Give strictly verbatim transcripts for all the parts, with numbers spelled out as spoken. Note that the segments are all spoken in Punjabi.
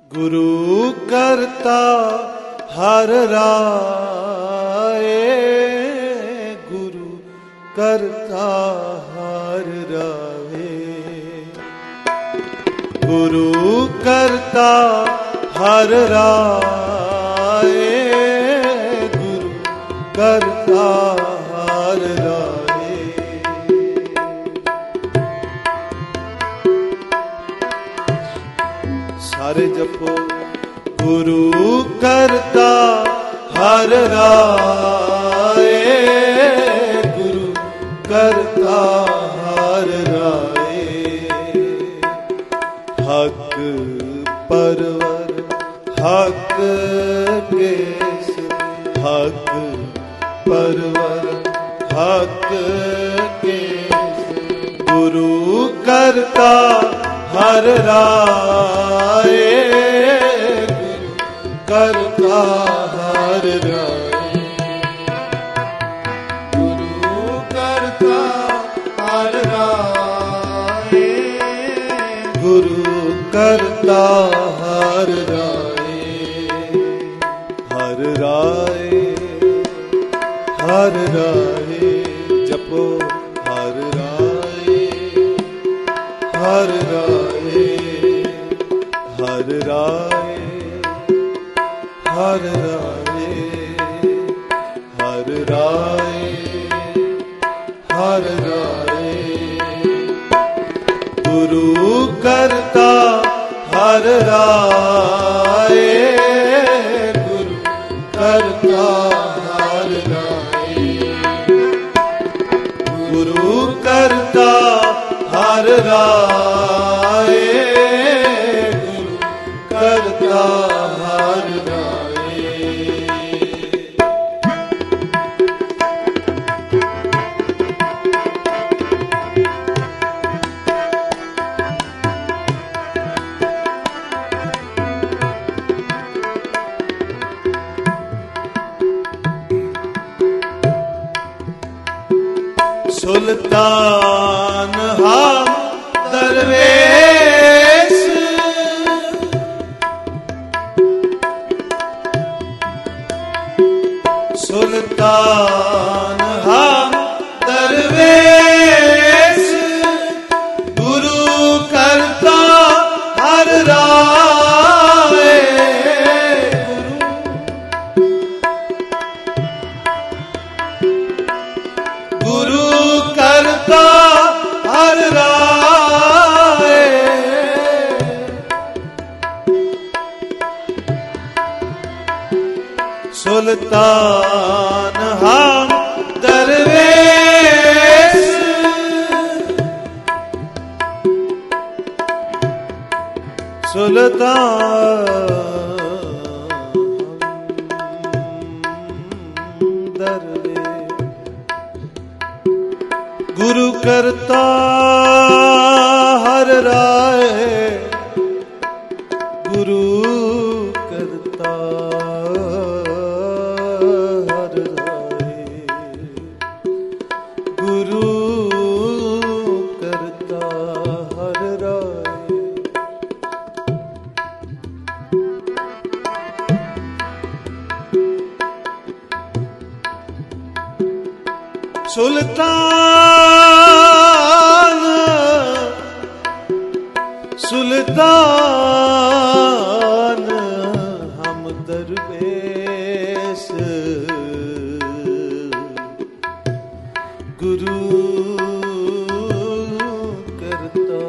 ਗੁਰੂ ਕਰਤਾ ਹਰ ਰਾਏ, ਗੁਰੂ ਕਰਤਾ ਹਰ ਰਾਏ। ਗੁਰੂ ਕਰਤਾ ਹਰ ਰਾਏ, ਗੁਰੂ ਕਰਤਾ ਹਰ ਰਾਏ। ਸਾਰੇ ਜਪੋ ਗੁਰੂ ਕਰਤਾ ਹਰ ਰਾਏ, ਗੁਰੂ ਕਰਤਾ ਹਰ ਰਾਏ। ਹਕ ਪਰਵਰ ਹਕ ਕੇਸ, ਹਕ ਪਰਵਰ ਹਕ ਕੇਸ। ਗੁਰੂ ਕਰਤਾ ਹਰ ਰਾਏ, ਕਰਤਾ ਹਰ ਰਾਏ। ਗੁਰੂ ਕਰਤਾ ਹਰ ਰਾਏ, ਗੁਰੂ ਕਰਤਾ ਹਰ ਰਾਏ। ਹਰ ਰਾਏ ਹਰ ਰਾਏ ਜਪੋ, ਹਰ ਰਾਏ ਹਰ ਰਾਏ। ਹਰ ਰਾਏ ਹਰ ਰਾਏ, ਹਰ ਰਾਏ ਹਰ ਰਾਏ। ਗੁਰੂ ਕਰਤਾ ਹਰ ਰਾਏ, ਗੁਰੂ ਕਰਤਾ ਹਰ ਰਾਏ। ਗੁਰੂ ਕਰਤਾ ਹਰ ਰਾਏ, ਗੁਰੂ ਕਰਤਾ ਹਰ ਰਾਏ। ਸੁਲਤਾਨ ਹਾਂ ਦਰਵੇਸ਼, ਸੁਲਤਾਨ ਹਾਂ ਦਰਵੇਸ਼। ਗੁਰੂ ਕਰਤਾ ਹਰ ਰਾਏ, ਗੁਰੂ ਕਰਤਾ ਹਰ ਰਾਏ। ਸੁਲਤਾਨ ਹਾਂ ਦਰਵੇਸ਼, ਸੁਲਤਾਨ ਦਰਵੇਸ਼। ਗੁਰੂ ਕਰਤਾ ਹਰ ਰਾਏ, ਗੁਰੂ ਕਰਤਾ ਹਰ ਰਾਏ। ਗੁਰੂ ਕਰਤਾ ਹਰ ਰਾਏ। ਸੁਲਤਾਨ ਸੁਲਤਾਨ ਹਮ ਦਰਵੇਸ਼, ਗੁਰੂ ਕਰਤਾ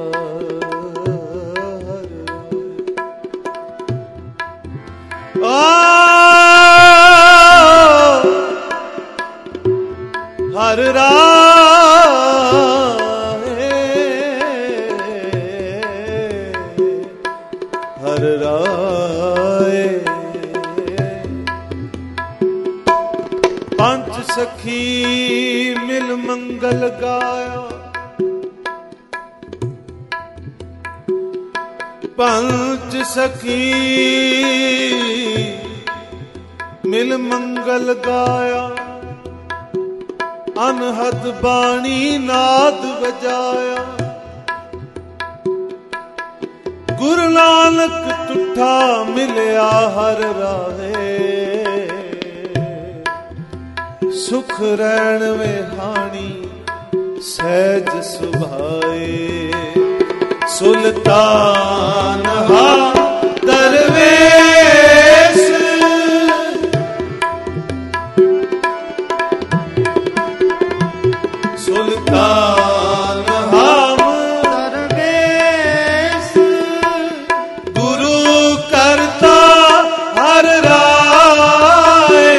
ਹਰ ਰਾਏ, ਹਰ ਰਾਏ। ਪੰਜ ਸਖੀ ਮਿਲ ਮੰਗਲ ਗਾਇਆ, ਪੰਜ ਸਖੀ ਮਿਲ ਮੰਗਲ ਗਾਇਆ। ਅਨਹਦ ਬਾਣੀ ਨਾਦ ਵਜਾਇਆ। ਗੁਰੂ ਨਾਨਕ ਤੁਠਾ ਮਿਲਿਆ ਹਰ ਰਾਹੇ, ਸੁਖ ਰਹਿਣ ਵਿਹਾਣੀ ਸਹਿਜ ਸੁਭਾਏ। ਸੁਲਤਾਨ ਹਾ ਦਰਵੇਸ਼, ਸੁਲਤਾਨ ਹਾਮ ਦਰਵੇਸ਼, ਗੁਰੂ ਕਰਤਾ ਹਰ ਰਾਏ।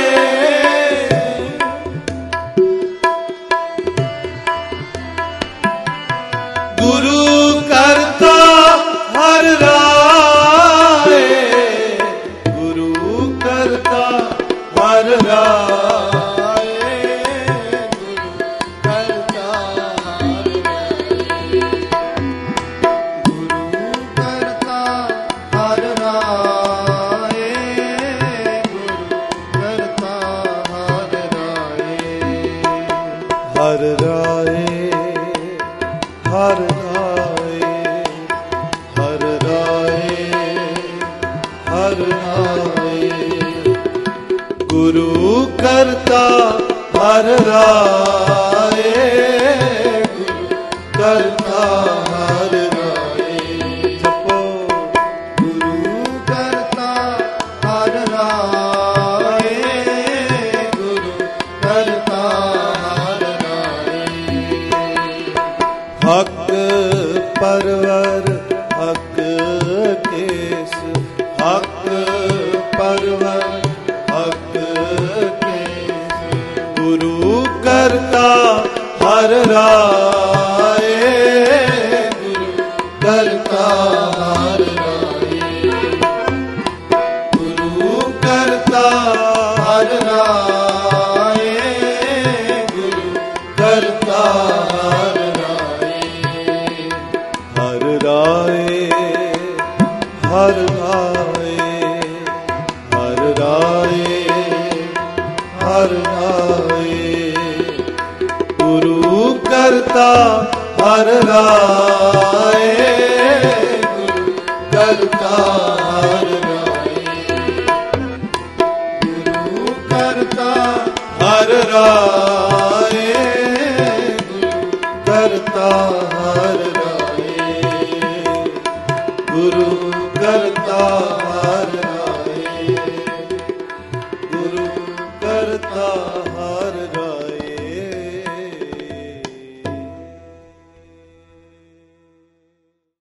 ਗੁਰੂ ਕਰਤਾ ਹਰ ਰਾਏ, ਗੁਰੂ ਕਰਤਾ ਹਰ ਰਾਏ, ਗੁਰੂ ਕਰਤਾ ਹਰ ਰਾਏ। ਗੁਰੂ ਕਰਤਾ ਹਰ ਰਾਏ, ਗੁਰੂ ਕਰਤਾ ਹਰ ਰਾਏ। ਹਰ ਰਾਏ ਹਰ ਰਾਏ, ਹਰ ਰਾਏ ਹਰ ਰਾਏ, ਗੁਰੂ ਕਰਤਾ ਹਰ ਰਾਏ, ਗੁਰੂ ਕਰਤਾ ਹਰ ਰਾਏ। ਜਪੋ ਗੁਰੂ ਕਰਤਾ ਹਰ ਰਾਏ, ਗੁਰੂ ਕਰਤਾ ਹਰ ਰਾਏ। ਹਕ ਪਰਵਰ ਹਕ ਕੇਸ, ਹਕ ਪਰਵਰ ਹਕ ਕੇਸ, ਗੁਰੂ ਕਰਤਾ ਹਰ ਰਾਏ, ਗੁਰੂ ਕਰਤਾ ਹਰ ਰਾਏ। ਗੁਰੂ ਕਰਤਾ ਹਰ ਰਾਏ, ਗੁਰੂ ਕਰਤਾ ਹਰ ਰਾਏ। ਹਰ ਰਾਏ ਹਰ ਰਾਏ, ਹਰ ਰਾਏ ਹਰ ਰਾਏ, ਗੁਰੂ ਕਰਤਾ ਹਰ ਰਾਏ, ਗੁਰੂ ਕਰਤਾ ਹਰ ਰਾਏ। ਗੁਰੂ ਕਰਤਾ ਹਰ ਰਾਏ, ਗੁਰੂ ਕਰਤਾ ਹਰ ਰਾਏ, ਗੁਰੂ ਕਰਤਾ